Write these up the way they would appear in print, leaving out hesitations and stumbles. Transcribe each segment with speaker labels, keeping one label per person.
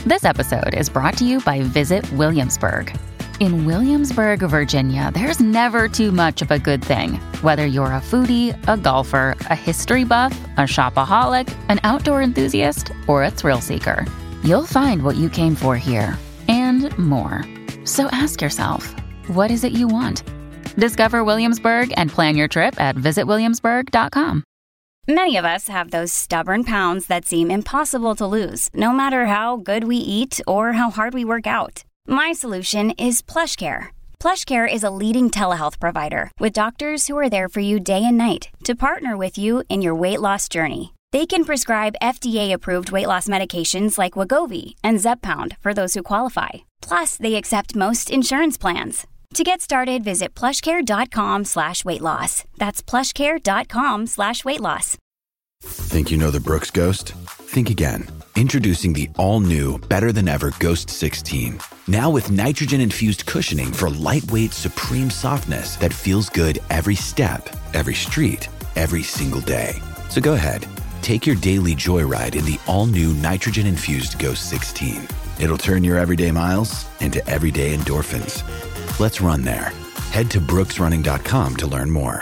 Speaker 1: This episode is brought to you by Visit Williamsburg. In Williamsburg, Virginia, there's never too much of a good thing. Whether you're a foodie, a golfer, a history buff, a shopaholic, an outdoor enthusiast, or a thrill seeker, you'll find what you came for here and more. So ask yourself, what is it you want? Discover Williamsburg and plan your trip at visitwilliamsburg.com.
Speaker 2: Many of us have those stubborn pounds that seem impossible to lose, no matter how good we eat or how hard we work out. My solution is PlushCare. PlushCare is a leading telehealth provider with doctors who are there for you day and night to partner with you in your weight loss journey. They can prescribe FDA-approved weight loss medications like Wegovy and Zepbound for those who qualify. Plus, they accept most insurance plans. To get started, visit plushcare.com/weightloss. That's plushcare.com/weightloss.
Speaker 3: Think you know the Brooks Ghost? Think again. Introducing the all-new, better-than-ever Ghost 16. Now with nitrogen-infused cushioning for lightweight, supreme softness that feels good every step, every street, every single day. So go ahead, take your daily joyride in the all-new nitrogen-infused Ghost 16. It'll turn your everyday miles into everyday endorphins. Let's run there. Head to brooksrunning.com to learn more.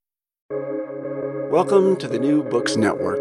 Speaker 4: Welcome to the New Books Network.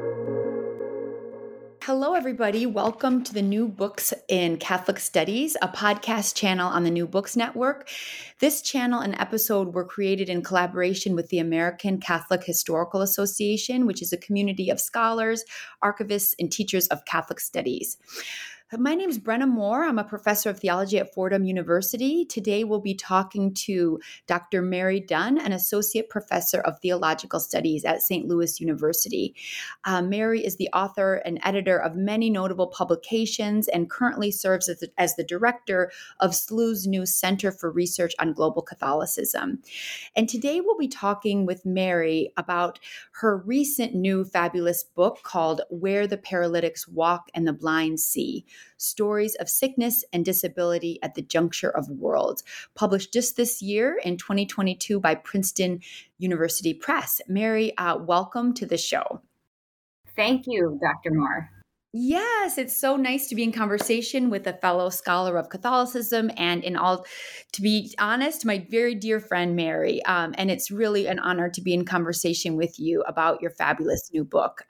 Speaker 5: Hello, everybody. Welcome to the New Books in Catholic Studies, a podcast channel on the New Books Network. This channel and episode were created in collaboration with the American Catholic Historical Association, which is a community of scholars, archivists, and teachers of Catholic studies. My name is Brenna Moore. I'm a professor of theology at Fordham University. Today we'll be talking to Dr. Mary Dunn, an associate professor of theological studies at St. Louis University. Mary is the author and editor of many notable publications and currently serves as the director of SLU's new Center for Research on Global Catholicism. And today we'll be talking with Mary about her recent new fabulous book called Where the Paralytics Walk and the Blind See: Stories of Sickness and Disability at the Juncture of Worlds, published just this year in 2022 by Princeton University Press. Mary, welcome to the show.
Speaker 6: Thank you, Dr. Moore.
Speaker 5: Yes, it's so nice to be in conversation with a fellow scholar of Catholicism and to be honest, my very dear friend, Mary. And it's really an honor to be in conversation with you about your fabulous new book.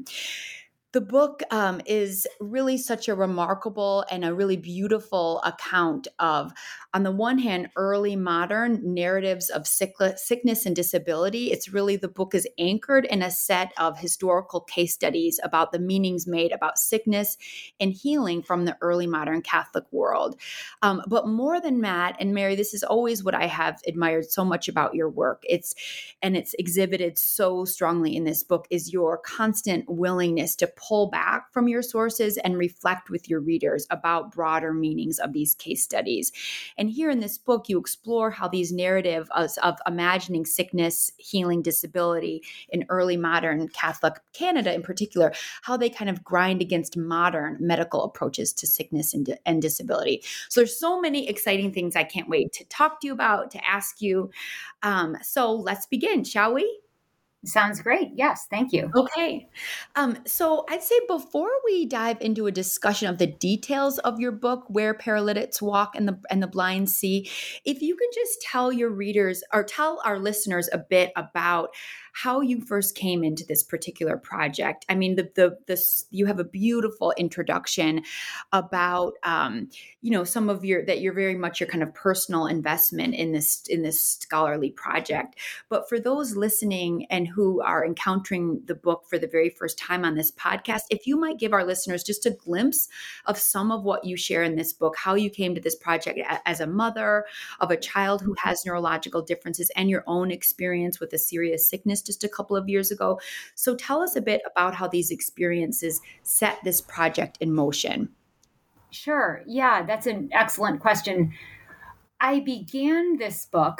Speaker 5: The book is really such a remarkable and a really beautiful account of, on the one hand, early modern narratives of sickness and disability. It's really, the book is anchored in a set of historical case studies about the meanings made about sickness and healing from the early modern Catholic world. But more than that, and Mary, this is always what I have admired so much about your work. It's exhibited so strongly in this book, is your constant willingness to pull back from your sources and reflect with your readers about broader meanings of these case studies. And here in this book, you explore how these narratives of imagining sickness, healing, disability in early modern Catholic Canada in particular, how they kind of grind against modern medical approaches to sickness and disability. So there's so many exciting things I can't wait to talk to you about, to ask you. So let's begin, shall we?
Speaker 6: Sounds great. Yes, thank you.
Speaker 5: Okay. So I'd say before we dive into a discussion of the details of your book, Where Paralytics Walk and the Blind See, if you can just tell your readers or tell our listeners a bit about how you first came into this particular project. I mean, you have a beautiful introduction about, some of you're very much your kind of personal investment in this scholarly project. But for those listening and who are encountering the book for the very first time on this podcast, if you might give our listeners just a glimpse of some of what you share in this book, how you came to this project as a mother of a child who has neurological differences and your own experience with a serious sickness just a couple of years ago. So tell us a bit about how these experiences set this project in motion.
Speaker 6: Sure. Yeah, that's an excellent question. I began this book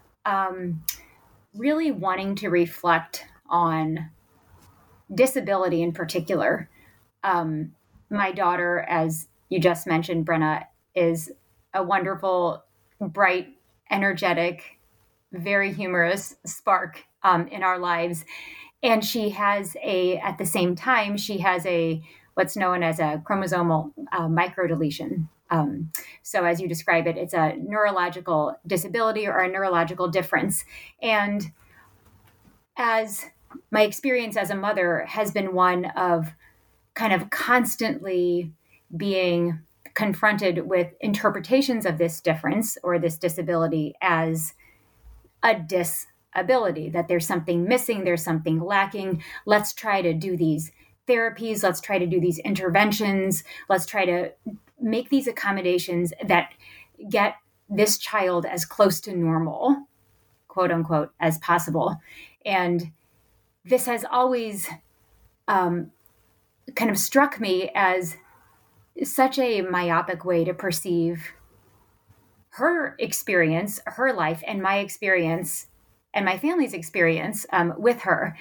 Speaker 6: really wanting to reflect on disability in particular. My daughter, as you just mentioned, Brenna, is a wonderful, bright, energetic, very humorous spark in our lives. And she has at the same time, she has a what's known as a chromosomal microdeletion. So as you describe it, it's a neurological disability or a neurological difference. And as my experience as a mother has been one of kind of constantly being confronted with interpretations of this difference or this disability as a disability, that there's something missing, there's something lacking. Let's try to do these therapies. Let's try to do these interventions. Let's try to make these accommodations that get this child as close to normal, quote unquote, as possible. And this has always kind of struck me as such a myopic way to perceive her experience, her life, and my experience and my family's experience with her.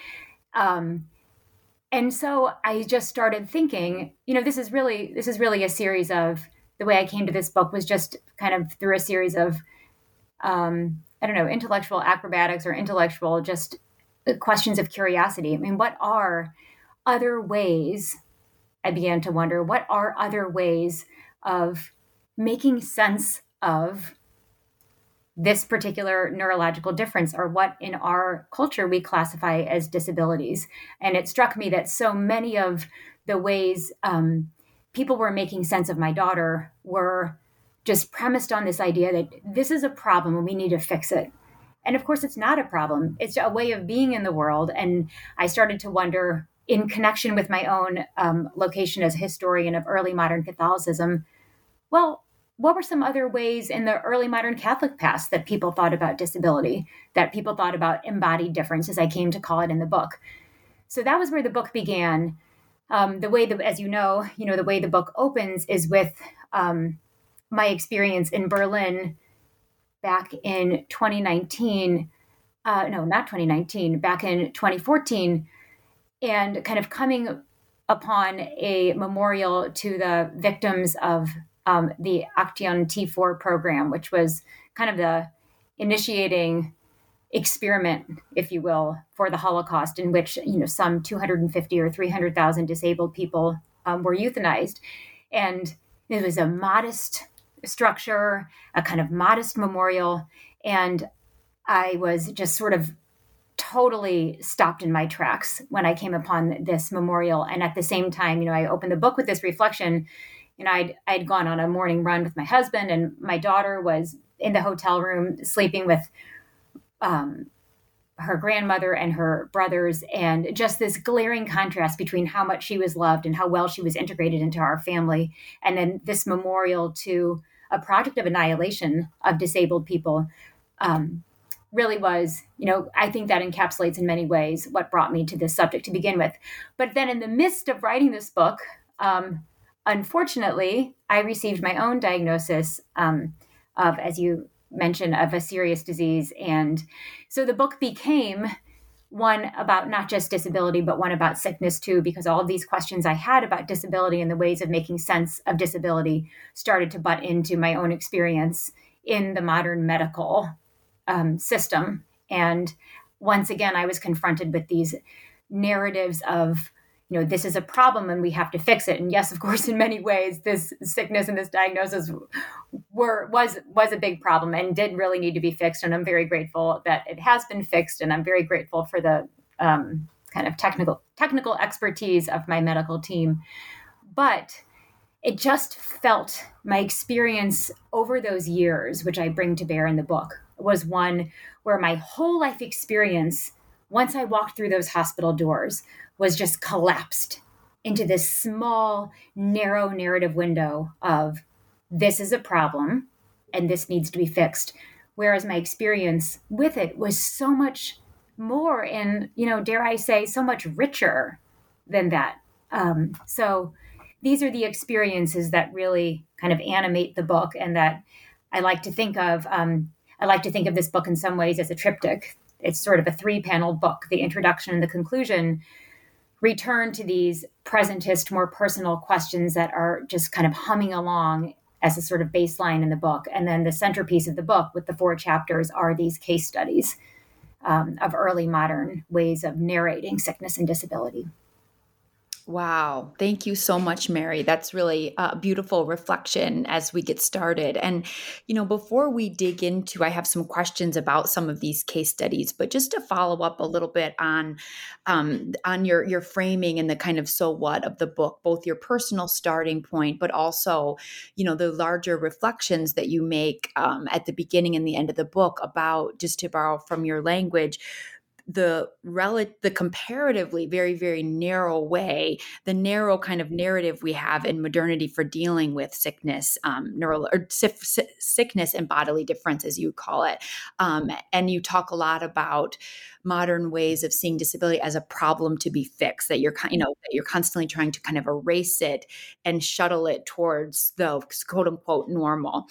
Speaker 6: And so I just started thinking, this is really a series of, the way I came to this book was just kind of through a series of, intellectual acrobatics or intellectual just questions of curiosity. I mean, what are other ways, I began to wonder, what are other ways of making sense of this particular neurological difference, or what in our culture we classify as disabilities? And it struck me that so many of the ways people were making sense of my daughter were just premised on this idea that this is a problem and we need to fix it. And of course, it's not a problem. It's a way of being in the world. And I started to wonder, in connection with my own location as a historian of early modern Catholicism, well, what were some other ways in the early modern Catholic past that people thought about disability, that people thought about embodied difference, as I came to call it in the book? So that was where the book began. The way that, as the way the book opens is with my experience in Berlin back in 2019. Not 2019, back in 2014, and kind of coming upon a memorial to the victims of the Aktion T4 program, which was kind of the initiating experiment, if you will, for the Holocaust, in which some 250 or 300,000 disabled people were euthanized. And it was a modest structure, a kind of modest memorial. And I was just sort of totally stopped in my tracks when I came upon this memorial. And at the same time, I opened the book with this reflection. I'd gone on a morning run with my husband, and my daughter was in the hotel room sleeping with her grandmother and her brothers, and just this glaring contrast between how much she was loved and how well she was integrated into our family. And then this memorial to a project of annihilation of disabled people really was, I think that encapsulates in many ways what brought me to this subject to begin with. But then in the midst of writing this book, unfortunately, I received my own diagnosis of, as you mentioned, of a serious disease. And so the book became one about not just disability, but one about sickness too, because all of these questions I had about disability and the ways of making sense of disability started to butt into my own experience in the modern medical system. And once again, I was confronted with these narratives of, this is a problem and we have to fix it. And yes, of course, in many ways, this sickness and this diagnosis was a big problem and did really need to be fixed. And I'm very grateful that it has been fixed. And I'm very grateful for the kind of technical expertise of my medical team. But it just felt, my experience over those years, which I bring to bear in the book, was one where my whole life experience, once I walked through those hospital doors, was just collapsed into this small, narrow narrative window of, this is a problem and this needs to be fixed. Whereas my experience with it was so much more and, dare I say, so much richer than that. So these are the experiences that really kind of animate the book, and that I like to think of. I like to think of this book in some ways as a triptych. It's sort of a 3-paneled book. The introduction and the conclusion return to these presentist, more personal questions that are just kind of humming along as a sort of baseline in the book. And then the centerpiece of the book with the 4 chapters are these case studies of early modern ways of narrating sickness and disability.
Speaker 5: Wow. Thank you so much, Mary. That's really a beautiful reflection as we get started. And, before we dig into, I have some questions about some of these case studies, but just to follow up a little bit on your framing and the kind of so what of the book, both your personal starting point, but also, the larger reflections that you make at the beginning and the end of the book about, just to borrow from your language, the comparatively very, very narrow way, the narrow kind of narrative we have in modernity for dealing with sickness, sickness and bodily difference, as you call it. And you talk a lot about modern ways of seeing disability as a problem to be fixed, that that you're constantly trying to kind of erase it and shuttle it towards the quote unquote normal.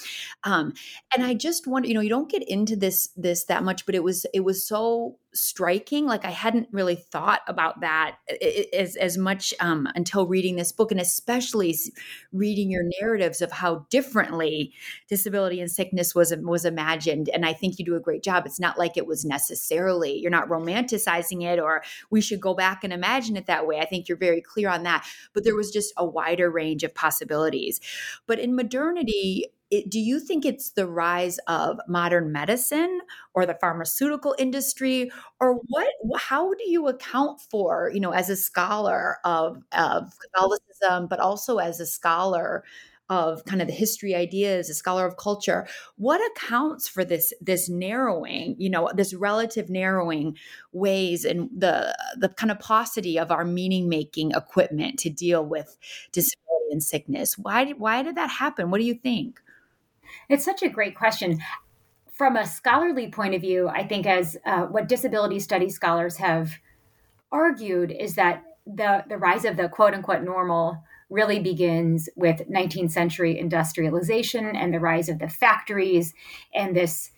Speaker 5: And I just wonder, you don't get into this that much, but it was so striking. Like, I hadn't really thought about that as much until reading this book, and especially reading your narratives of how differently disability and sickness was imagined. And I think you do a great job. It's not like it was necessarily, you're not romanticizing it, or we should go back and imagine it that way. I think you're very clear on that. But there was just a wider range of possibilities. But in modernity, do you think it's the rise of modern medicine or the pharmaceutical industry, or how do you account for, as a scholar of Catholicism, but also as a scholar of kind of the history ideas, a scholar of culture, what accounts for this narrowing, this relative narrowing ways and the kind of paucity of our meaning making equipment to deal with disability and sickness? Why did that happen? What do you think?
Speaker 6: It's such a great question. From a scholarly point of view, I think as what disability studies scholars have argued is that the rise of the quote unquote normal really begins with 19th century industrialization and the rise of the factories and this,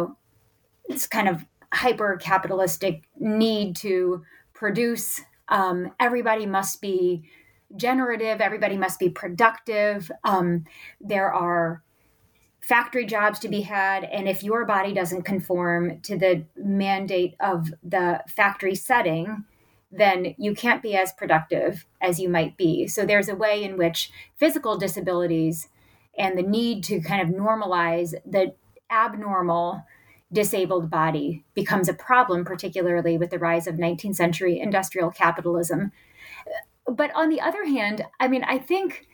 Speaker 6: this kind of hyper capitalistic need to produce. Everybody must be generative. Everybody must be productive. There are factory jobs to be had. And if your body doesn't conform to the mandate of the factory setting, then you can't be as productive as you might be. So there's a way in which physical disabilities and the need to kind of normalize the abnormal disabled body becomes a problem, particularly with the rise of 19th century industrial capitalism. But on the other hand, I think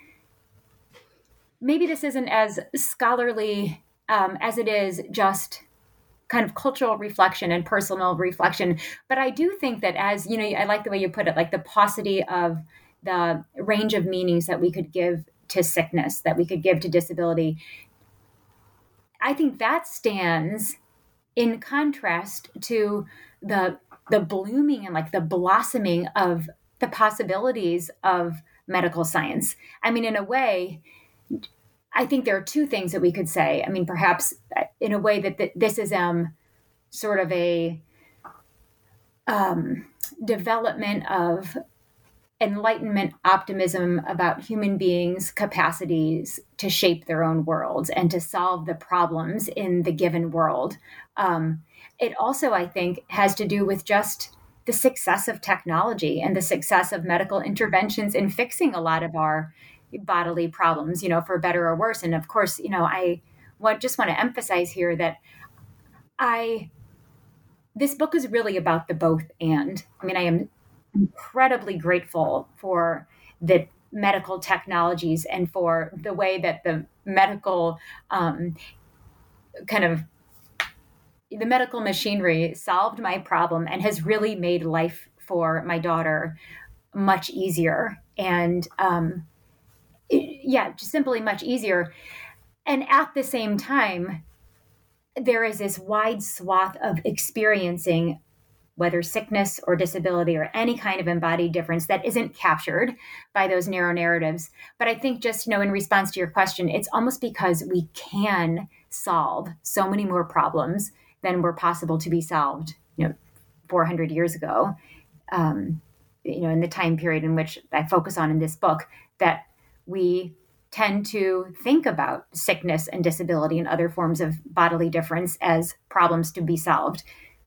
Speaker 6: maybe this isn't as scholarly as it is just kind of cultural reflection and personal reflection. But I do think that, as I like the way you put it, like the paucity of the range of meanings that we could give to sickness, that we could give to disability. I think that stands in contrast to the blooming and like the blossoming of the possibilities of medical science. In a way, I think there are two things that we could say. Perhaps in a way that this is sort of a development of Enlightenment optimism about human beings' capacities to shape their own worlds and to solve the problems in the given world. It also, I think, has to do with just the success of technology and the success of medical interventions in fixing a lot of our bodily problems, for better or worse. And of course, I just want to emphasize here that this book is really about the both and. I am incredibly grateful for the medical technologies and for the way that the medical the medical machinery solved my problem and has really made life for my daughter much easier. And just simply much easier. And at the same time, there is this wide swath of experiencing whether sickness or disability or any kind of embodied difference that isn't captured by those narrow narratives. But I think just, in response to your question, it's almost because we can solve so many more problems than were possible to be solved, 400 years ago, in the time period in which I focus on in this book, that we tend to think about sickness and disability and other forms of bodily difference as problems to be solved.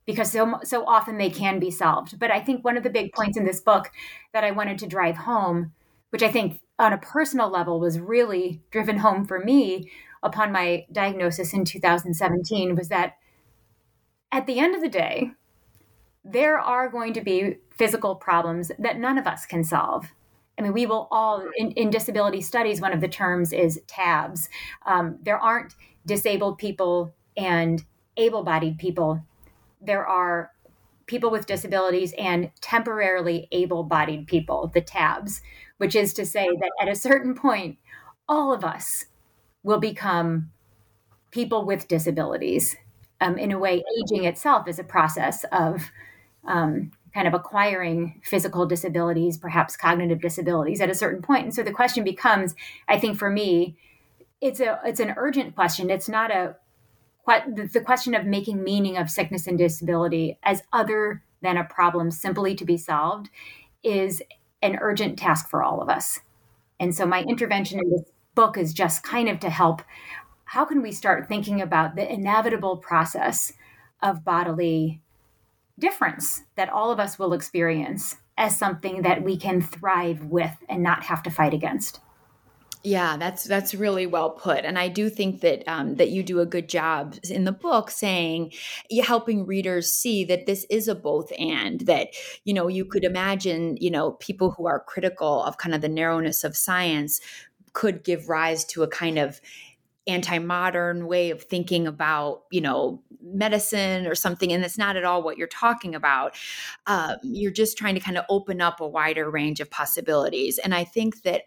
Speaker 6: because so often they can be solved. But I think one of the big points in this book that I wanted to drive home, which I think on a personal level was really driven home for me upon my diagnosis in 2017, was that at the end of the day, there are going to be physical problems that none of us can solve. I mean, we will all, in disability studies, one of the terms is TABs. There aren't disabled people and able-bodied people. There are people with disabilities and temporarily able-bodied people, the TABs, which is to say that at a certain point, all of us will become people with disabilities. In a way, aging itself is a process of kind of acquiring physical disabilities, perhaps cognitive disabilities at a certain point. And so the question becomes, I think for me, it's an urgent question. It's not the question of making meaning of sickness and disability as other than a problem simply to be solved is an urgent task for all of us. And so my intervention in this book is just kind of to help. How can we start thinking about the inevitable process of bodily difference that all of us will experience as something that we can thrive with and not have to fight against?
Speaker 5: Yeah, that's really well put, and I do think that that you do a good job in the book saying, helping readers see that this is a both and. That you could imagine people who are critical of kind of the narrowness of science could give rise to a kind of anti-modern way of thinking about medicine or something, and it's not at all what you're talking about. You're just trying to kind of open up a wider range of possibilities, and I think that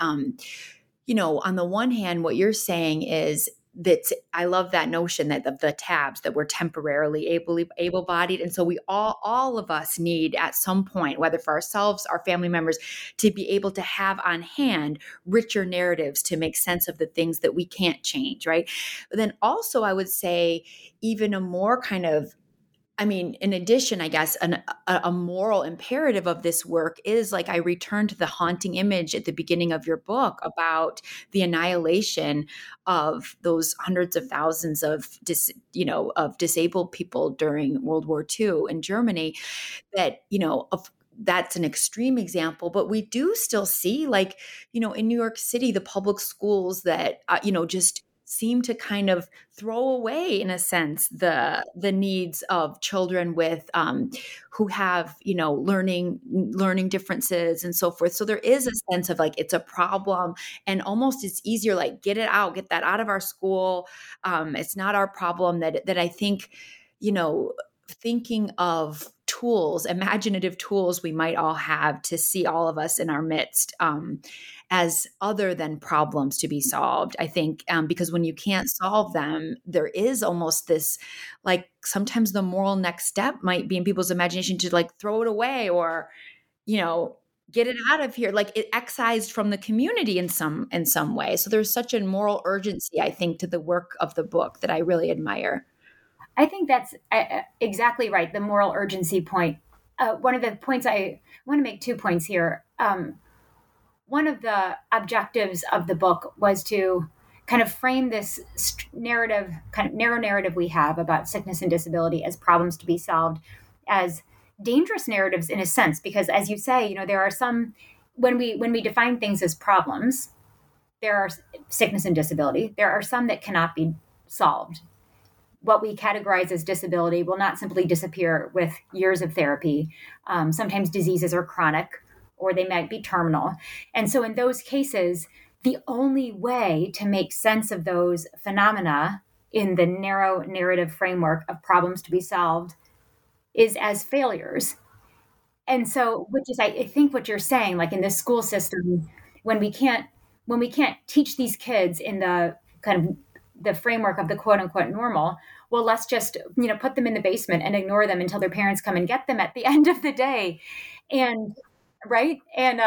Speaker 5: on the one hand, what you're saying is that I love that notion that the TABs, that we're temporarily able-bodied. And so we all of us need at some point, whether for ourselves, our family members, to be able to have on hand richer narratives to make sense of the things that we can't change, right? But then also I would say even a more kind of, in addition, I guess, a moral imperative of this work is, like, I return to the haunting image at the beginning of your book about the annihilation of those hundreds of thousands of disabled people during World War II in Germany. That's an extreme example, but we do still see, in New York City, the public schools that, just seem to kind of throw away, in a sense, the needs of children with who have learning differences and so forth. So there is a sense of it's a problem, and almost it's easier get that out of our school. It's not our problem. That I think thinking of tools, imaginative tools we might all have to see all of us in our midst as other than problems to be solved. I think because when you can't solve them, there is almost this, sometimes the moral next step might be in people's imagination to throw it away or, get it out of here, it excised from the community in some way. So there's such a moral urgency, I think, to the work of the book that I really admire.
Speaker 6: I think that's exactly right. The moral urgency point. One of the points I want to make 2 points here. One of the objectives of the book was to kind of frame this narrative, kind of narrow narrative we have about sickness and disability as problems to be solved, as dangerous narratives in a sense, because as you say, there are some, when we define things as problems, there are sickness and disability. There are some that cannot be solved. What we categorize as disability will not simply disappear with years of therapy. Sometimes diseases are chronic, or they might be terminal. And so in those cases, the only way to make sense of those phenomena in the narrow narrative framework of problems to be solved is as failures. And so, which is, I think what you're saying, in the school system, when we can't teach these kids in the kind of the framework of the quote unquote normal, well, let's just, put them in the basement and ignore them until their parents come and get them at the end of the day. And right. And,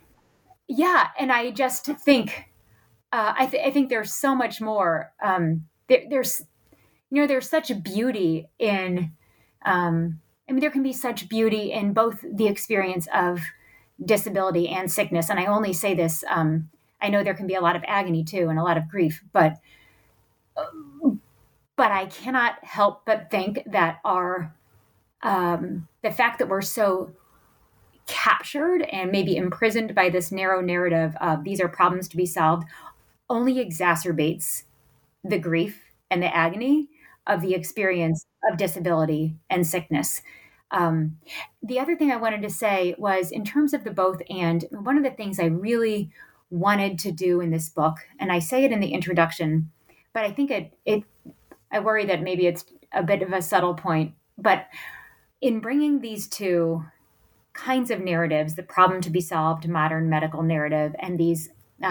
Speaker 6: and I just think, I think there's so much more, there's such beauty in, there can be such beauty in both the experience of disability and sickness. And I only say this, I know there can be a lot of agony too, and a lot of grief, but I cannot help but think that our the fact that we're so captured and maybe imprisoned by this narrow narrative of these are problems to be solved only exacerbates the grief and the agony of the experience of disability and sickness. The other thing I wanted to say was in terms of the both and, one of the things I really wanted to do in this book, and I say it in the introduction, but I think I worry that maybe it's a bit of a subtle point, but in bringing these two kinds of narratives, the problem to be solved modern medical narrative, and these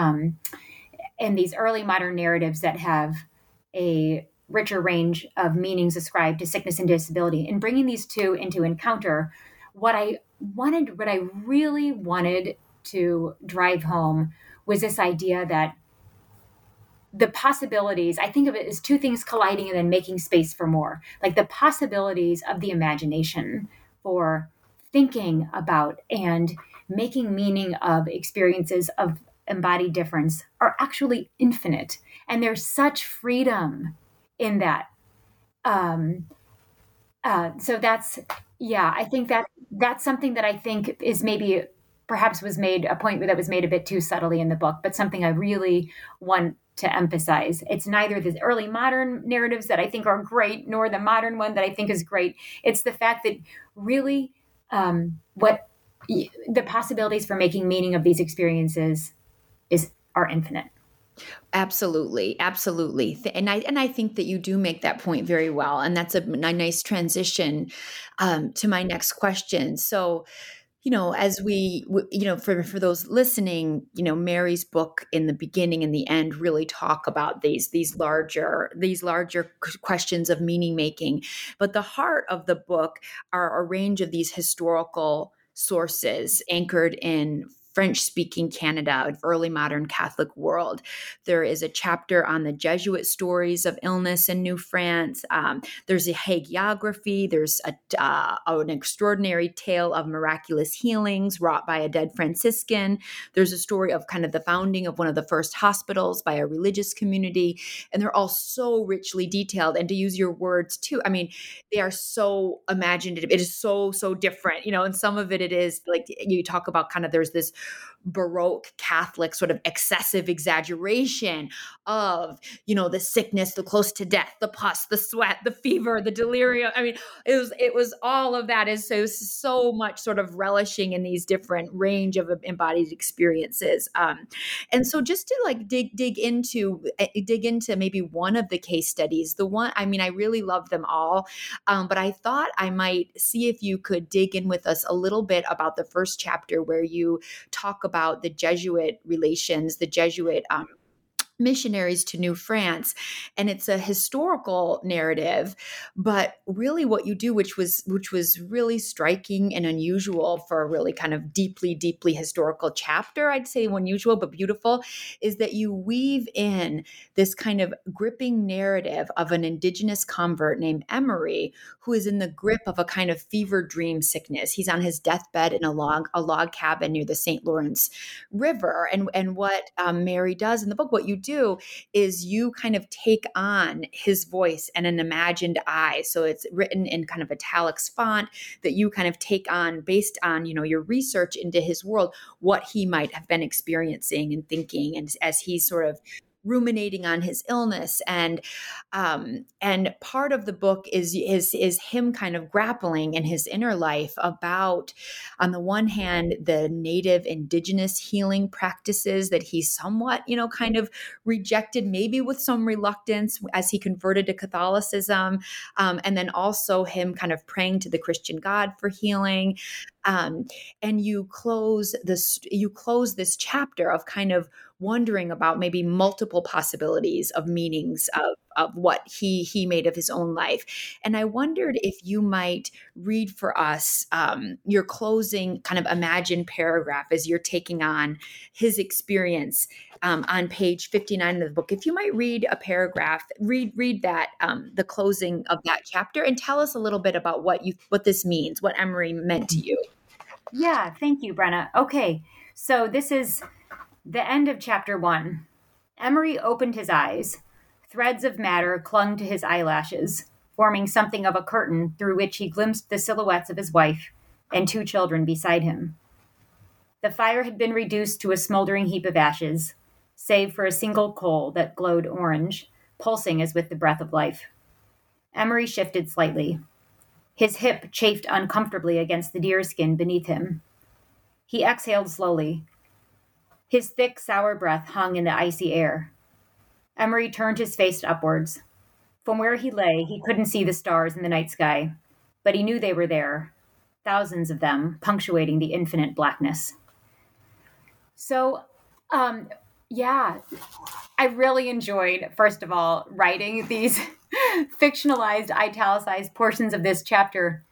Speaker 6: early modern narratives that have a richer range of meanings ascribed to sickness and disability, in bringing these two into encounter, what I really wanted to drive home was this idea that the possibilities, I think of it as two things colliding and then making space for more, like the possibilities of the imagination for thinking about and making meaning of experiences of embodied difference are actually infinite. And there's such freedom in that. So I think that's something that I think is maybe perhaps was made a point that was made a bit too subtly in the book, but something I really want to emphasize. It's neither the early modern narratives that I think are great, nor the modern one that I think is great. It's the fact that really what the possibilities for making meaning of these experiences are infinite.
Speaker 5: Absolutely. Absolutely. And I think that you do make that point very well. And that's a nice transition to my next question. So, as we, for those listening, Mary's book in the beginning and the end really talk about these larger questions of meaning making. But the heart of the book are a range of these historical sources anchored in French-speaking Canada, early modern Catholic world. There is a chapter on the Jesuit stories of illness in New France. There's a hagiography. There's an extraordinary tale of miraculous healings wrought by a dead Franciscan. There's a story of kind of the founding of one of the first hospitals by a religious community. And they're all so richly detailed. And to use your words too, I mean, they are so imaginative. It is so different, and some of it is like you talk about kind of there's this Baroque Catholic sort of excessive exaggeration of, the sickness, the close to death, the pus, the sweat, the fever, the delirium. I mean, it was all of that is so much sort of relishing in these different range of embodied experiences. And so just to like dig into maybe one of the case studies, I really love them all. But I thought I might see if you could dig in with us a little bit about the first chapter where you talk about the Jesuit relations, the Jesuit missionaries to New France. And it's a historical narrative, but really what you do, which was really striking and unusual for a really kind of deeply historical chapter, I'd say unusual, but beautiful, is that you weave in this kind of gripping narrative of an indigenous convert named Emery, who is in the grip of a kind of fever dream sickness. He's on his deathbed in a log cabin near the St. Lawrence River. And what Mary does in the book, what you do is you kind of take on his voice and an imagined I. So it's written in kind of italics font that you kind of take on based on, your research into his world, what he might have been experiencing and thinking. And as he's sort of ruminating on his illness, and part of the book is him kind of grappling in his inner life about, on the one hand, the native indigenous healing practices that he somewhat, kind of rejected, maybe with some reluctance as he converted to Catholicism, and then also him kind of praying to the Christian God for healing. And you close this chapter of kind of wondering about maybe multiple possibilities of meanings of what he made of his own life. And I wondered if you might read for us your closing kind of imagined paragraph as you're taking on his experience on page 59 of the book. If you might read a paragraph, read that, the closing of that chapter, and tell us a little bit about what this means, what Emery meant to you.
Speaker 6: Yeah, thank you, Brenna. Okay, so this is the end of chapter 1. Emery opened his eyes. Threads of matter clung to his eyelashes. forming something of a curtain through which he glimpsed the silhouettes of his wife and 2 children beside him. The fire had been reduced to a smoldering heap of ashes, save for a single coal that glowed orange, pulsing as with the breath of life. Emery shifted slightly. His hip chafed uncomfortably against the deerskin beneath him. He exhaled slowly. His thick, sour breath hung in the icy air. Emery turned his face upwards. From where he lay, he couldn't see the stars in the night sky, but he knew they were there, thousands of them, punctuating the infinite blackness. So, yeah, I really enjoyed, first of all, writing these fictionalized, italicized portions of this chapter.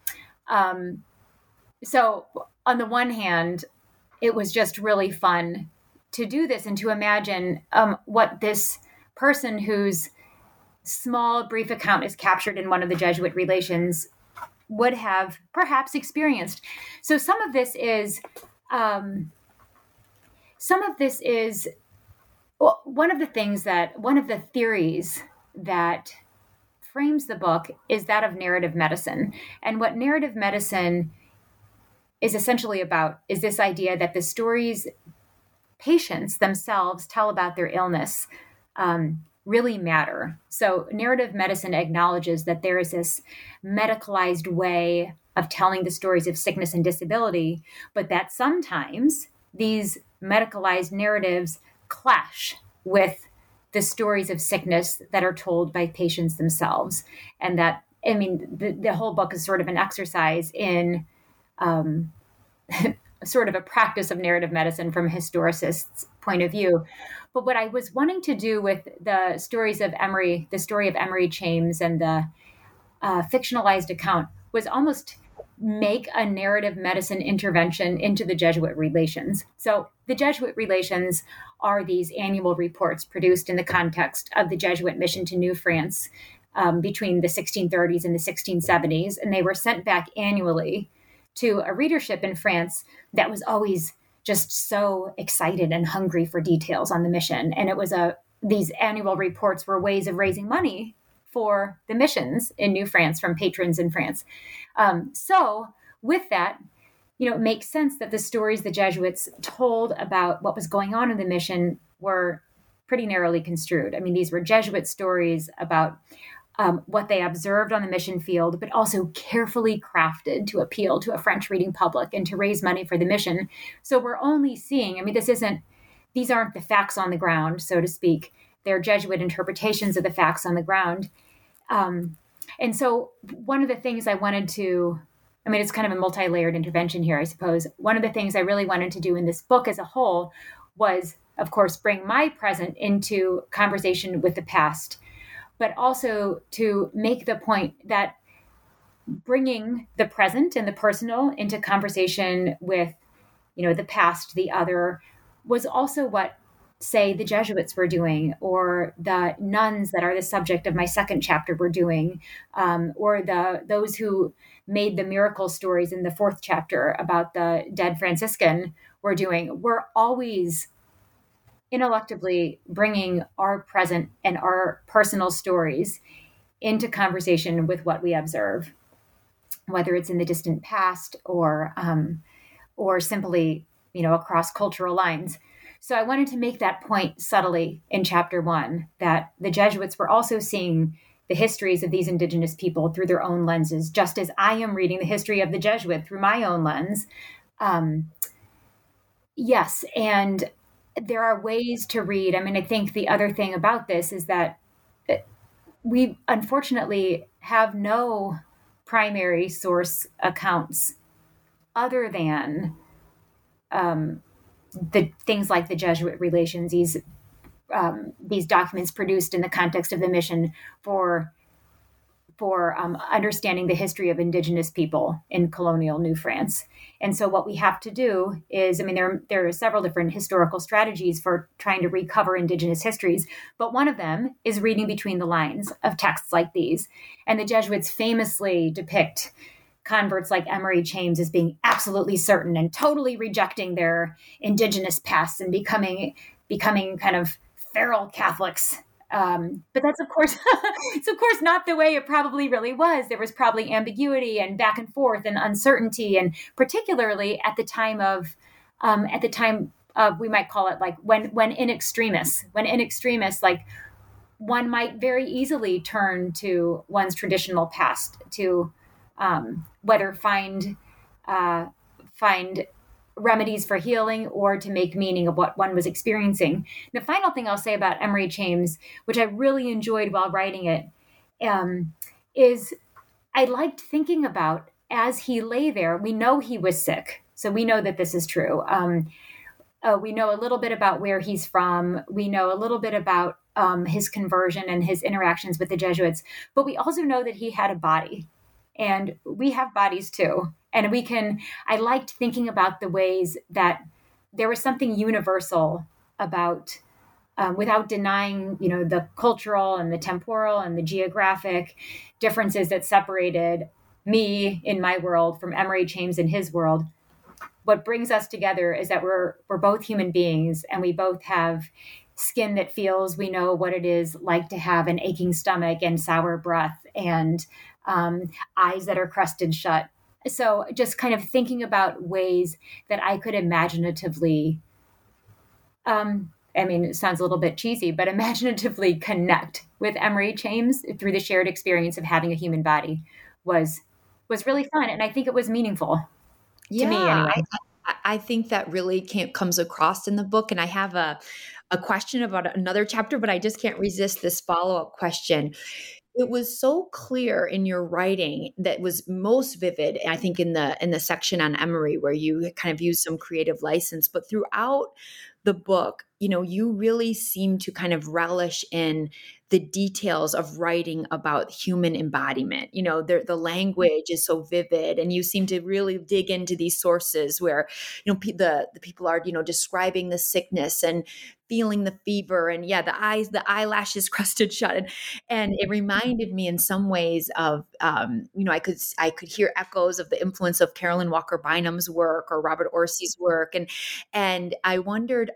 Speaker 6: So on the one hand, it was just really fun to do this and to imagine what this person whose small, brief account is captured in one of the Jesuit Relations would have perhaps experienced. So some of this is one of the theories that frames the book is that of narrative medicine. And what narrative medicine is essentially about is this idea that the stories patients themselves tell about their illness really matter. So narrative medicine acknowledges that there is this medicalized way of telling the stories of sickness and disability, but that sometimes these medicalized narratives clash with the stories of sickness that are told by patients themselves. And that, I mean, the whole book is sort of an exercise in sort of a practice of narrative medicine from a historicist's point of view. But what I was wanting to do with the stories of Emery, the story of Emery James and the fictionalized account was almost make a narrative medicine intervention into the Jesuit Relations. So the Jesuit Relations are these annual reports produced in the context of the Jesuit mission to New France between the 1630s and the 1670s. And they were sent back annually to a readership in France that was always just so excited and hungry for details on the mission. And it was these annual reports were ways of raising money for the missions in New France from patrons in France. So with that, it makes sense that the stories the Jesuits told about what was going on in the mission were pretty narrowly construed. I mean, these were Jesuit stories about what they observed on the mission field, but also carefully crafted to appeal to a French reading public and to raise money for the mission. So we're only seeing, I mean, these aren't the facts on the ground, so to speak. They're Jesuit interpretations of the facts on the ground. And so one of the things I wanted to, I mean, it's kind of a multi-layered intervention here, I suppose. One of the things I really wanted to do in this book as a whole was, of course, bring my present into conversation with the past, but also to make the point that bringing the present and the personal into conversation with, the past, the other, was also what, say, the Jesuits were doing, or the nuns that are the subject of my second chapter were doing, or those who made the miracle stories in the fourth chapter about the dead Franciscan were doing. We're always ineluctably bringing our present and our personal stories into conversation with what we observe, whether it's in the distant past or simply, across cultural lines. So I wanted to make that point subtly in chapter 1, that the Jesuits were also seeing the histories of these indigenous people through their own lenses, just as I am reading the history of the Jesuit through my own lens. Yes, and there are ways to read. I mean, I think the other thing about this is that we unfortunately have no primary source accounts other than the things like the Jesuit Relations, these documents produced in the context of the mission for understanding the history of indigenous people in colonial New France. And so what we have to do is, I mean, there are several different historical strategies for trying to recover indigenous histories, but one of them is reading between the lines of texts like these. And the Jesuits famously depict converts like Emery James as being absolutely certain and totally rejecting their indigenous past and becoming kind of feral Catholics But that's of course, it's of course not the way it probably really was. There was probably ambiguity and back and forth and uncertainty, and particularly at the time of, we might call it like when in extremis, like one might very easily turn to one's traditional past to whether find remedies for healing or to make meaning of what one was experiencing. The final thing I'll say about Emery James, which I really enjoyed while writing it, is I liked thinking about as he lay there. We know he was sick, so we know that this is true. We know a little bit about where he's from. We know a little bit about his conversion and his interactions with the Jesuits, but we also know that he had a body, and we have bodies too. And I liked thinking about the ways that there was something universal about, without denying, the cultural and the temporal and the geographic differences that separated me in my world from Emery James in his world. What brings us together is that we're both human beings, and we both have skin that feels. We know what it is like to have an aching stomach and sour breath and eyes that are crusted shut. So just kind of thinking about ways that I could imaginatively, it sounds a little bit cheesy, but imaginatively connect with Emery James through the shared experience of having a human body was really fun. And I think it was meaningful to me anyway.
Speaker 5: I think that really comes across in the book. And I have a question about another chapter, but I just can't resist this follow-up question. It was so clear in your writing that was most vivid, I think, in the section on Emery, where you kind of use some creative license, but throughout the book, you really seem to kind of relish in the details of writing about human embodiment. The language is so vivid, and you seem to really dig into these sources where, the people are, describing the sickness and feeling the fever, and the eyelashes crusted shut. And it reminded me in some ways of, I could hear echoes of the influence of Carolyn Walker Bynum's work or Robert Orsi's work. And I wondered,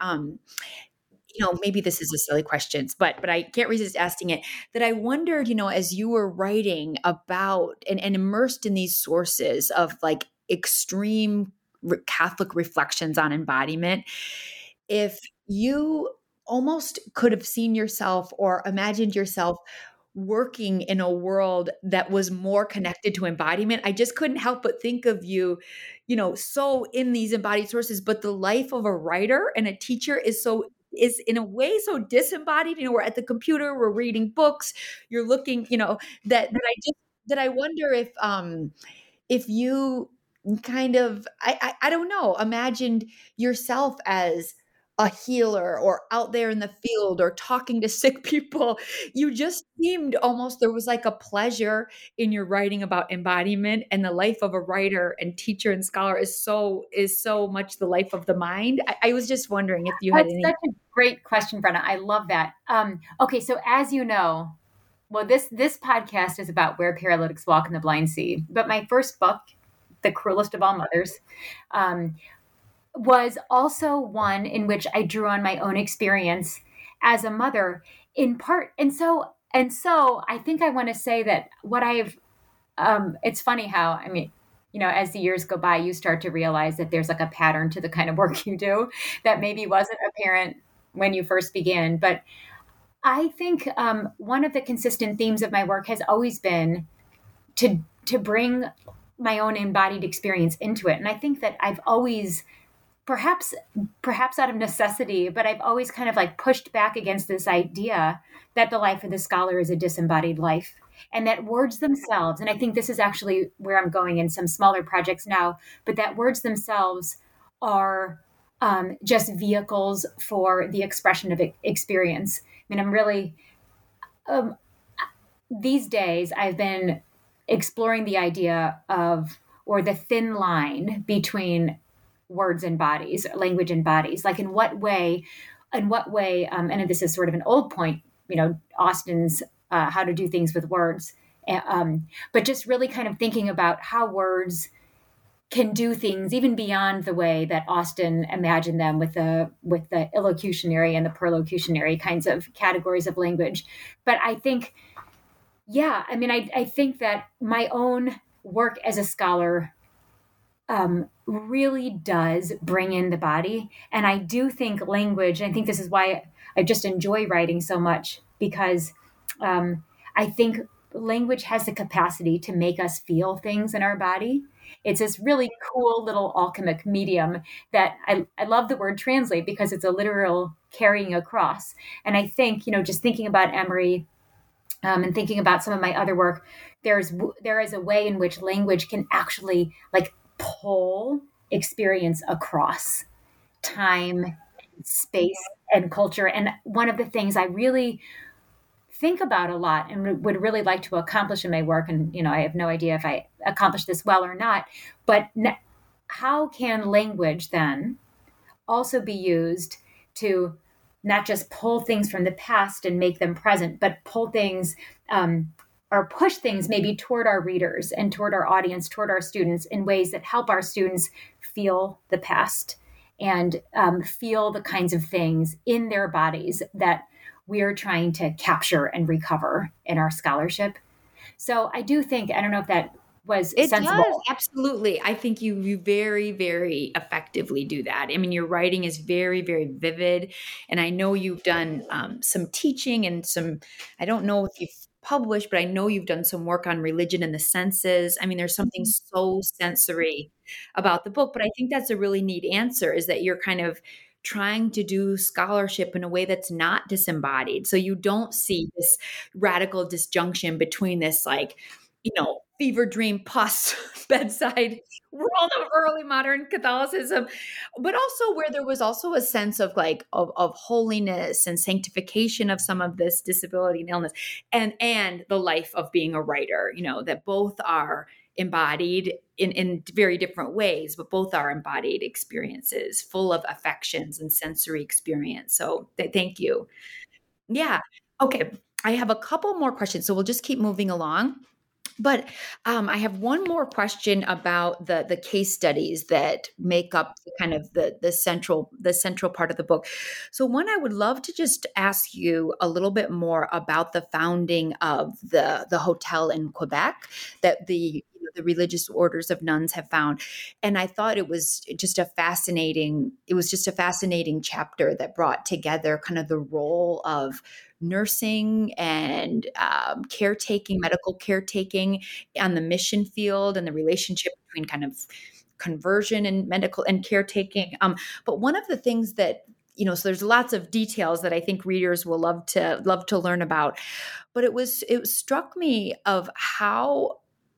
Speaker 5: maybe this is a silly question, but I can't resist asking it, that I wondered, as you were writing about and immersed in these sources of like extreme Catholic reflections on embodiment, if you almost could have seen yourself or imagined yourself working in a world that was more connected to embodiment. I just couldn't help but think of you, so in these embodied sources, but the life of a writer and a teacher is in a way so disembodied. We're at the computer, we're reading books, you're looking, that I wonder if you kind of, I don't know, imagined yourself as a healer or out there in the field or talking to sick people. You just seemed almost, there was like a pleasure in your writing about embodiment, and the life of a writer and teacher and scholar is so much the life of the mind. I was just wondering if you had any.
Speaker 6: That's such a great question, Brenna. I love that. Okay. So as you know, well, this podcast is about Where Paralytics Walk in the Blind See, but my first book, The Cruelest of All Mothers, was also one in which I drew on my own experience as a mother in part. And so I think I want to say that it's funny how, as the years go by, you start to realize that there's like a pattern to the kind of work you do that maybe wasn't apparent when you first began. But I think one of the consistent themes of my work has always been to bring my own embodied experience into it. And I think that I've always, perhaps out of necessity, but I've always kind of like pushed back against this idea that the life of the scholar is a disembodied life, and that words themselves, and I think this is actually where I'm going in some smaller projects now, but that words themselves are just vehicles for the expression of experience. I'm really, these days I've been exploring the idea of, or the thin line between words and bodies, language and bodies. Like in what way, and this is sort of an old point, Austin's How to Do Things with Words, but just really kind of thinking about how words can do things even beyond the way that Austen imagined them with the illocutionary and the perlocutionary kinds of categories of language. But I think, I think that my own work as a scholar really does bring in the body. And I do think language, I think this is why I just enjoy writing so much, because I think language has the capacity to make us feel things in our body. It's this really cool little alchemic medium that I love the word translate, because it's a literal carrying across. And I think, just thinking about Emery and thinking about some of my other work, there is a way in which language can actually like pull experience across time, space, and culture. And one of the things I really think about a lot and would really like to accomplish in my work, and I have no idea if I accomplish this well or not, but how can language then also be used to not just pull things from the past and make them present, but pull things or push things maybe toward our readers and toward our audience, toward our students, in ways that help our students feel the past and feel the kinds of things in their bodies that we are trying to capture and recover in our scholarship. So I do think, I don't know if that was sensible.
Speaker 5: Does, absolutely. I think you very, very effectively do that. I mean, your writing is very, very vivid. And I know you've done some teaching and I don't know if you've published, but I know you've done some work on religion and the senses. I mean, there's something so sensory about the book, but I think that's a really neat answer, is that you're kind of trying to do scholarship in a way that's not disembodied. So you don't see this radical disjunction between this, like, fever dream pus bedside world of early modern Catholicism, but also where there was also a sense of of holiness and sanctification of some of this disability and illness, and the life of being a writer, that both are embodied in very different ways, but both are embodied experiences full of affections and sensory experience. So thank you. Yeah. Okay. I have a couple more questions, so we'll just keep moving along. But I have one more question about the case studies that make up kind of the central part of the book. So one, I would love to just ask you a little bit more about the founding of the hotel in Quebec that the religious orders of nuns have found. And I thought it was just a fascinating chapter that brought together kind of the role of nursing and caretaking, medical caretaking on the mission field, and the relationship between kind of conversion and medical and caretaking. But one of the things that, so there's lots of details that I think readers will love to learn about, but it struck me of how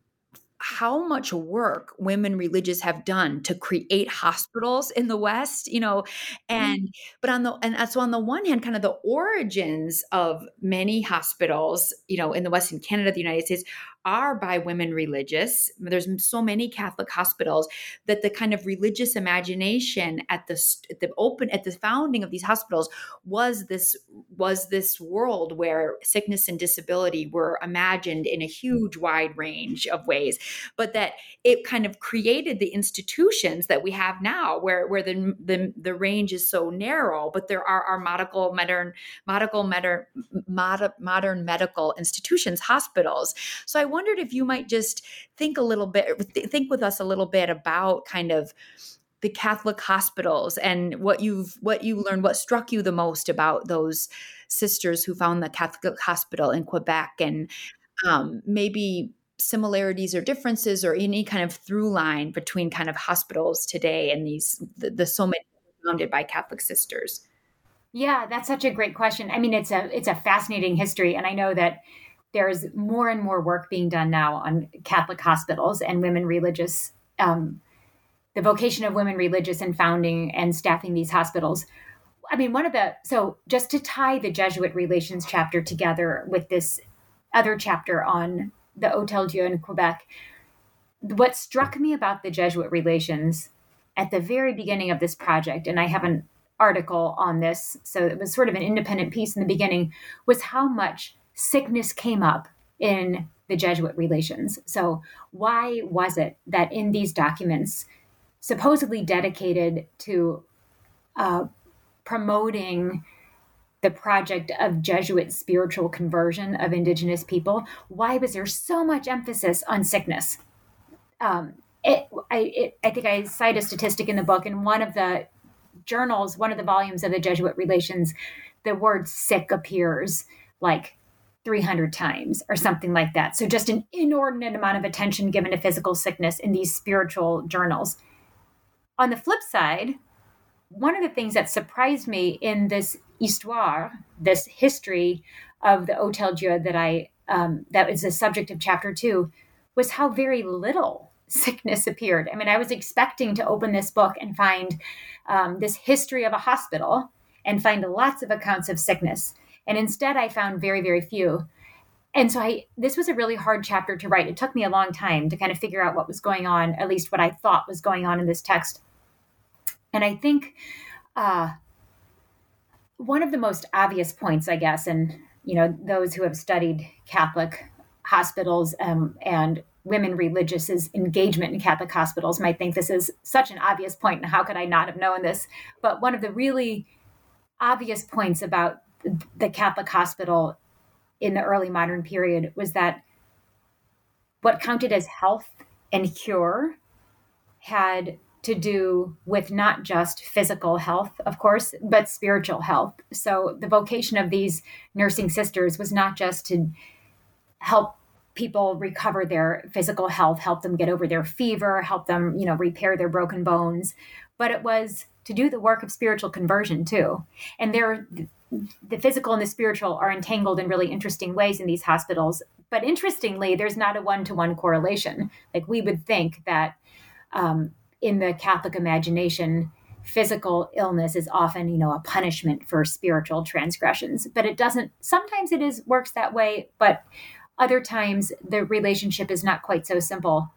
Speaker 5: much work women religious have done to create hospitals in the West, and on the one hand, kind of the origins of many hospitals, in the West, in Canada, the United States, are by women religious. There's so many Catholic hospitals that the kind of religious imagination at the founding of these hospitals was this world where sickness and disability were imagined in a huge wide range of ways, but that it kind of created the institutions that we have now, where the range is so narrow, but there are our modern medical institutions, hospitals. So I wondered if you might just think with us a little bit about kind of the Catholic hospitals and what you learned, what struck you the most about those sisters who found the Catholic hospital in Quebec, and maybe similarities or differences or any kind of through line between kind of hospitals today and the so many founded by Catholic sisters.
Speaker 6: Yeah, that's such a great question. I mean, it's a fascinating history, and I know that there's more and more work being done now on Catholic hospitals and women religious, the vocation of women religious in founding and staffing these hospitals. I mean, so just to tie the Jesuit relations chapter together with this other chapter on the Hôtel Dieu in Quebec, what struck me about the Jesuit relations at the very beginning of this project, and I have an article on this, so it was sort of an independent piece in the beginning, was how much sickness came up in the Jesuit relations. So why was it that in these documents, supposedly dedicated to promoting the project of Jesuit spiritual conversion of indigenous people, why was there so much emphasis on sickness? I think I cite a statistic in the book. In one of the journals, one of the volumes of the Jesuit relations, the word sick appears like 300 times or something like that. So just an inordinate amount of attention given to physical sickness in these spiritual journals. On the flip side, one of the things that surprised me in this histoire, this history of the Hotel Dieu that is the subject of chapter 2, was how very little sickness appeared. I mean, I was expecting to open this book and find this history of a hospital and find lots of accounts of sickness. And instead, I found very, very few. And so this was a really hard chapter to write. It took me a long time to kind of figure out what was going on, at least what I thought was going on in this text. And I think one of the most obvious points, I guess, and those who have studied Catholic hospitals and women religious' engagement in Catholic hospitals might think this is such an obvious point, and how could I not have known this? But one of the really obvious points about the Catholic hospital in the early modern period was that what counted as health and cure had to do with not just physical health, of course, but spiritual health. So the vocation of these nursing sisters was not just to help people recover their physical health, help them get over their fever, help them, repair their broken bones, but it was to do the work of spiritual conversion too. And the physical and the spiritual are entangled in really interesting ways in these hospitals. But interestingly, there's not a one-to-one correlation. Like we would think that in the Catholic imagination, physical illness is often, a punishment for spiritual transgressions. But it doesn't. Sometimes it works that way, but other times the relationship is not quite so simple.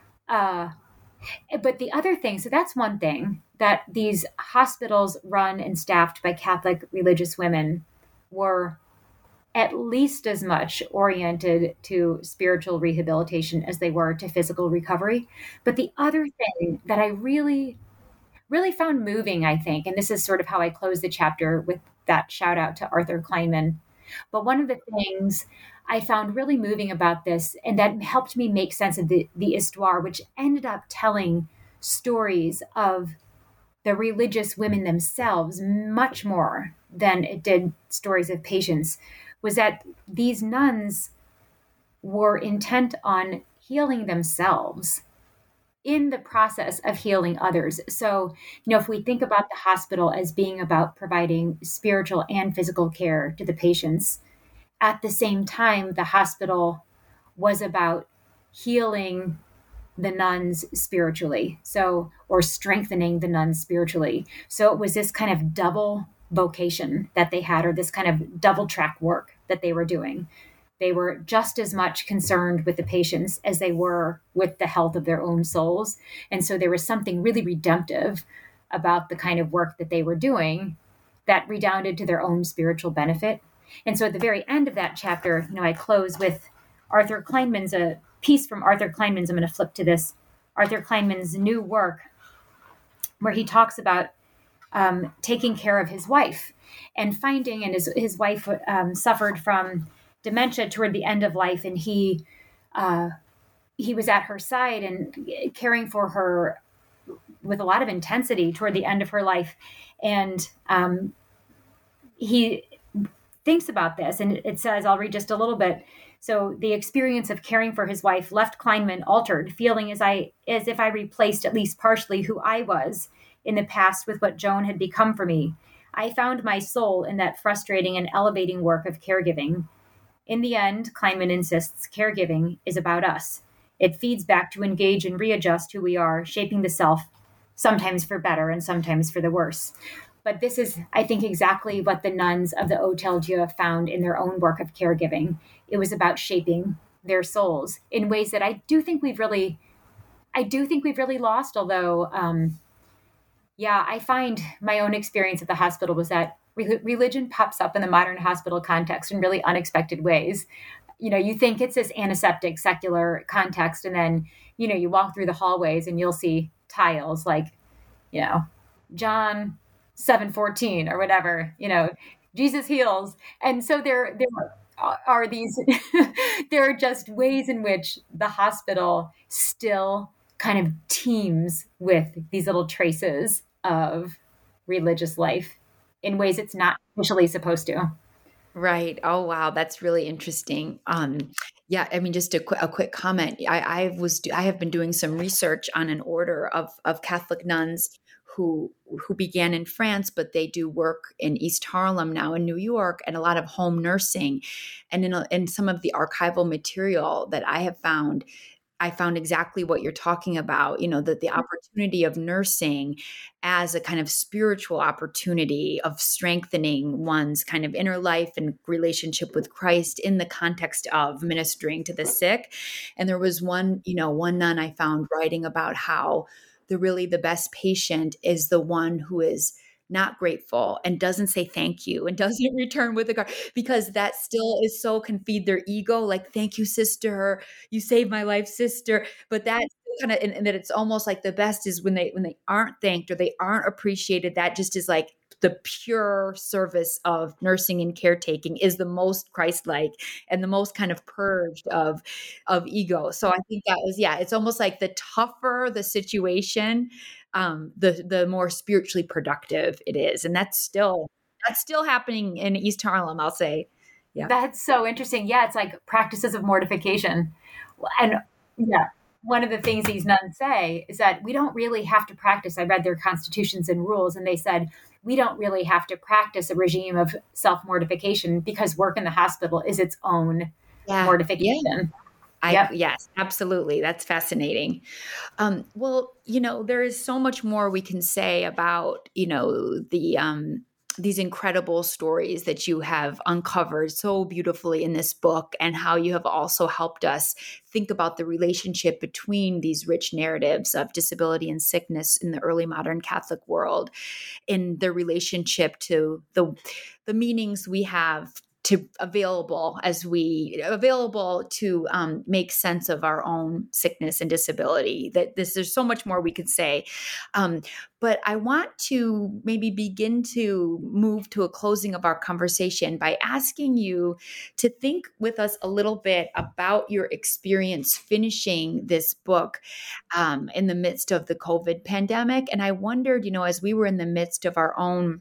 Speaker 6: But the other thing, so that's one thing, that these hospitals run and staffed by Catholic religious women were at least as much oriented to spiritual rehabilitation as they were to physical recovery. But the other thing that I really, really found moving, I think, and this is sort of how I close the chapter with that shout out to Arthur Kleinman. But one of the things I found really moving about this, and that helped me make sense of the histoire, which ended up telling stories of the religious women themselves much more than it did stories of patients, was that these nuns were intent on healing themselves in the process of healing others. So, if we think about the hospital as being about providing spiritual and physical care to the patients, at the same time, the hospital was about healing the nuns spiritually, or strengthening the nuns spiritually. So it was this kind of double vocation that they had, or this kind of double track work that they were doing. They were just as much concerned with the patients as they were with the health of their own souls. And so there was something really redemptive about the kind of work that they were doing that redounded to their own spiritual benefit. And so at the very end of that chapter, I close with Arthur Kleinman's, a piece from Arthur Kleinman's, I'm going to flip to this, Arthur Kleinman's new work, where he talks about taking care of his wife and finding, and his wife suffered from dementia toward the end of life. And he was at her side and caring for her with a lot of intensity toward the end of her life. And he thinks about this, and it says, I'll read just a little bit. So the experience of caring for his wife left Kleinman altered, feeling as if I replaced at least partially who I was in the past with what Joan had become for me. I found my soul in that frustrating and elevating work of caregiving. In the end, Kleinman insists, caregiving is about us. It feeds back to engage and readjust who we are, shaping the self, sometimes for better and sometimes for the worse. But this is, I think, exactly what the nuns of the Hotel Dieu found in their own work of caregiving. It was about shaping their souls in ways that I do think we've really lost. Although, I find my own experience at the hospital was that religion pops up in the modern hospital context in really unexpected ways. You think it's this antiseptic secular context, and then, you walk through the hallways and you'll see tiles like, John 7:14 or whatever, Jesus heals. And so there are these, there are just ways in which the hospital still kind of teems with these little traces of religious life in ways it's not officially supposed to.
Speaker 5: Right. Oh, wow. That's really interesting. Yeah. I mean, just a quick comment. I have been doing some research on an order of Catholic nuns who began in France, but they do work in East Harlem now in New York, and a lot of home nursing. And in some of the archival material that I have found, I found exactly what you're talking about, that the opportunity of nursing as a kind of spiritual opportunity of strengthening one's kind of inner life and relationship with Christ in the context of ministering to the sick. And there was one nun I found writing about how the best patient is the one who is not grateful and doesn't say thank you and doesn't return with a card, because that still is so can feed their ego. Like, thank you, sister. You saved my life, sister. But that kind of, and that it's almost like the best is when they aren't thanked or they aren't appreciated. That just is like the pure service of nursing and caretaking is the most Christ-like and the most kind of purged of ego. So I think that was, it's almost like the tougher the situation, the more spiritually productive it is. And that's still happening in East Harlem, I'll say. Yeah.
Speaker 6: That's so interesting. Yeah. It's like practices of mortification. And yeah, one of the things these nuns say is that we don't really have to practice. I read their constitutions and rules, and they said, we don't really have to practice a regime of self-mortification because work in the hospital is its own mortification.
Speaker 5: Yeah. Yes, absolutely. That's fascinating. Well, there is so much more we can say about, these incredible stories that you have uncovered so beautifully in this book, and how you have also helped us think about the relationship between these rich narratives of disability and sickness in the early modern Catholic world, in the relationship to the meanings we have available to make sense of our own sickness and disability. There's so much more we could say. But I want to maybe begin to move to a closing of our conversation by asking you to think with us a little bit about your experience finishing this book in the midst of the COVID pandemic. And I wondered, as we were in the midst of our own,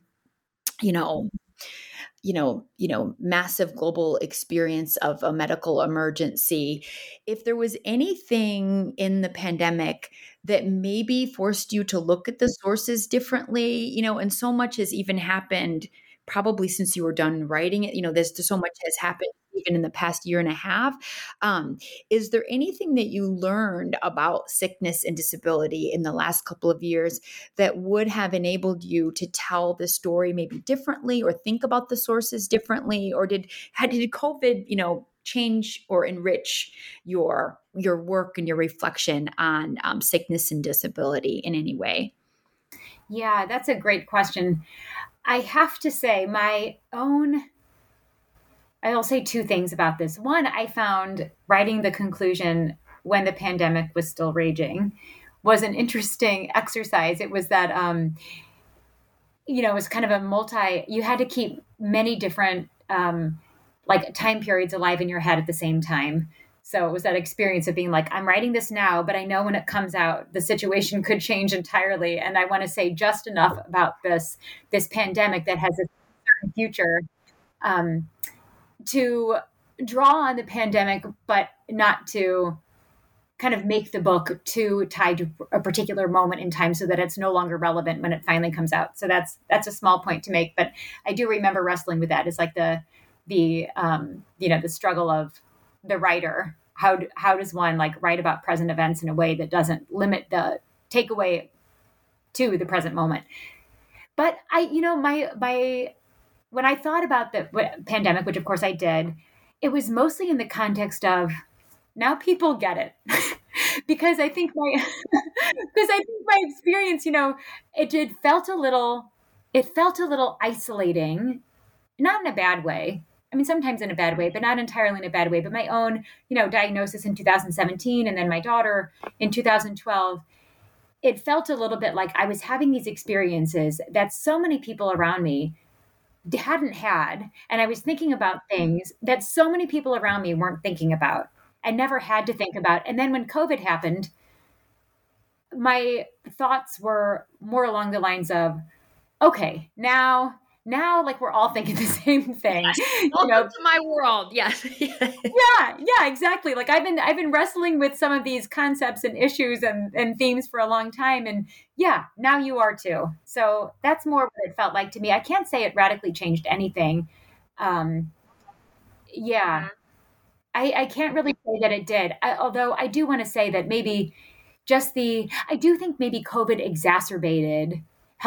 Speaker 5: massive global experience of a medical emergency, if there was anything in the pandemic that maybe forced you to look at the sources differently, and so much has even happened probably since you were done writing it. There's so much has happened even in the past year and a half. Is there anything that you learned about sickness and disability in the last couple of years that would have enabled you to tell the story maybe differently, or think about the sources differently? Or did COVID, change or enrich your work and your reflection on sickness and disability in any way?
Speaker 6: Yeah, that's a great question. I have to say I'll say two things about this. One, I found writing the conclusion when the pandemic was still raging was an interesting exercise. It was that, it was kind of you had to keep many different time periods alive in your head at the same time. So it was that experience of being like, I'm writing this now, but I know when it comes out, the situation could change entirely. And I want to say just enough about this pandemic that has a certain future to draw on the pandemic, but not to kind of make the book too tied to a particular moment in time so that it's no longer relevant when it finally comes out. So that's a small point to make. But I do remember wrestling with that. It's like the struggle of the writer. How does one write about present events in a way that doesn't limit the takeaway to the present moment? But when I thought about the pandemic, which of course I did, it was mostly in the context of now people get it. because I think my experience, it felt a little it felt a little isolating, not in a bad way. I mean, sometimes in a bad way, but not entirely in a bad way. But my own, diagnosis in 2017, and then my daughter in 2012, it felt a little bit like I was having these experiences that so many people around me hadn't had. And I was thinking about things that so many people around me weren't thinking about and never had to think about. And then when COVID happened, my thoughts were more along the lines of, okay, now like we're all thinking the same thing.
Speaker 5: Yes. Welcome to my world. Yes.
Speaker 6: yeah, exactly. Like I've been wrestling with some of these concepts and issues and themes for a long time. And yeah, now you are too. So that's more what it felt like to me. I can't say it radically changed anything. Yeah, I can't really say that it did. Although I do want to say that maybe I do think maybe COVID exacerbated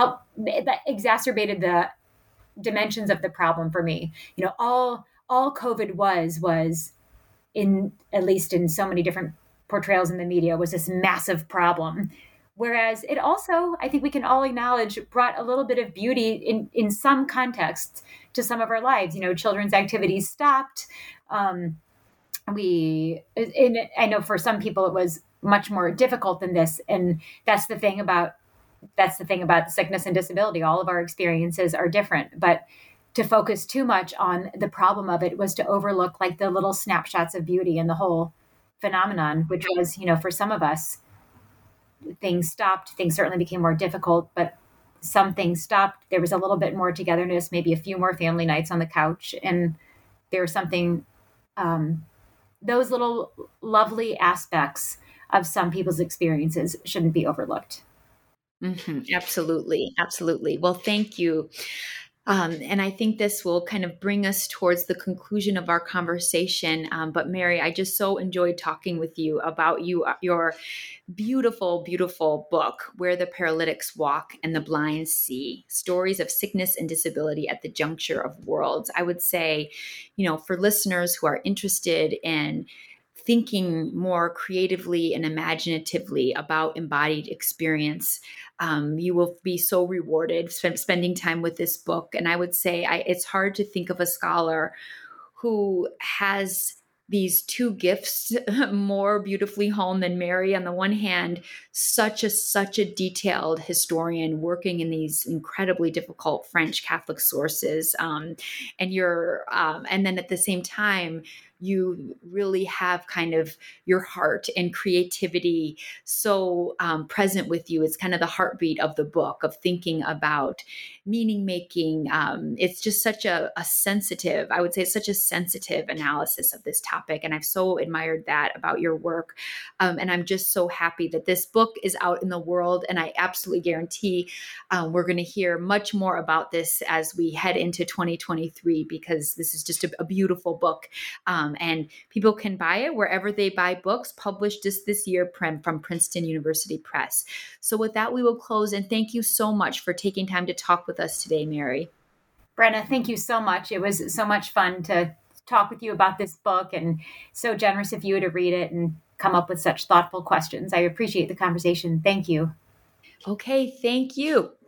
Speaker 6: the dimensions of the problem for me. All COVID was, in at least in so many different portrayals in the media, was this massive problem. Whereas it also, I think we can all acknowledge, brought a little bit of beauty in some contexts to some of our lives. Children's activities stopped. I know for some people it was much more difficult than this, and that's the thing about sickness and disability. All of our experiences are different, but to focus too much on the problem of it was to overlook like the little snapshots of beauty in the whole phenomenon, which was, for some of us, things stopped. Things certainly became more difficult, but some things stopped. There was a little bit more togetherness, maybe a few more family nights on the couch. And there was something, those little lovely aspects of some people's experiences shouldn't be overlooked.
Speaker 5: Mm-hmm. Absolutely. Absolutely. Well, thank you. And I think this will kind of bring us towards the conclusion of our conversation. But Mary, I just so enjoyed talking with you about your beautiful, beautiful book, Where the Paralytics Walk and the Blind See, Stories of Sickness and Disability at the Juncture of Worlds. I would say, for listeners who are interested in thinking more creatively and imaginatively about embodied experience, you will be so rewarded spending time with this book. And I would say it's hard to think of a scholar who has these two gifts more beautifully honed than Mary. On the one hand, such a detailed historian working in these incredibly difficult French Catholic sources, and then at the same time, you really have kind of your heart and creativity so present with you. It's kind of the heartbeat of the book, of thinking about meaning making. It's just such a sensitive, I would say, such a sensitive analysis of this topic. And I've so admired that about your work. And I'm just so happy that this book is out in the world. And I absolutely guarantee we're going to hear much more about this as we head into 2023, because this is just a beautiful book. And people can buy it wherever they buy books, published just this year from Princeton University Press. So with that, we will close. And thank you so much for taking time to talk with us today, Mary.
Speaker 6: Brenna, thank you so much. It was so much fun to talk with you about this book, and so generous of you to read it and come up with such thoughtful questions. I appreciate the conversation. Thank you.
Speaker 5: Okay, thank you.